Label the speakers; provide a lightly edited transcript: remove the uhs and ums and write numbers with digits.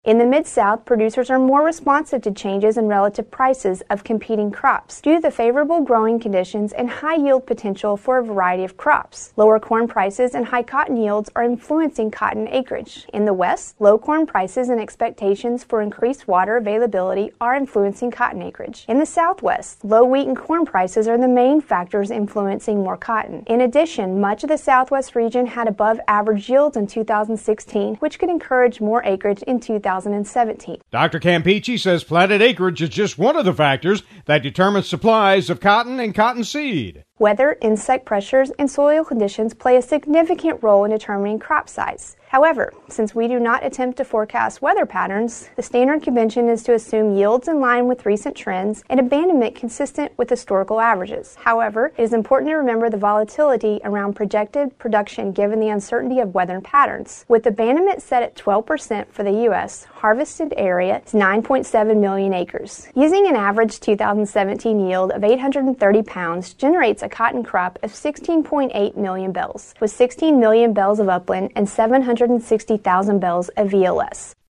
Speaker 1: In the Mid-South, producers are more responsive to changes in relative prices of competing crops due to the favorable growing conditions and high yield potential for a variety of crops. Lower corn prices and high cotton yields are influencing cotton acreage. In the West, low corn prices and expectations for increased water availability are influencing cotton acreage. In the Southwest, low wheat and corn prices are the main factors influencing more cotton. In addition, much of the Southwest region had above average yields in 2016, which could encourage more acreage in 2017.
Speaker 2: Dr. Campeachy says planted acreage is just one of the factors that determines supplies of cotton and cottonseed.
Speaker 1: Weather, insect pressures, and soil conditions play a significant role in determining crop size. However, since we do not attempt to forecast weather patterns, the standard convention is to assume yields in line with recent trends and abandonment consistent with historical averages. However, it is important to remember the volatility around projected production given the uncertainty of weather patterns. With abandonment set at 12% for the U.S., harvested area is 9.7 million acres. Using an average 2017 yield of 830 pounds generates a cotton crop of 16.8 million bales, with 16 million bales of upland and 760,000 bales of VLS.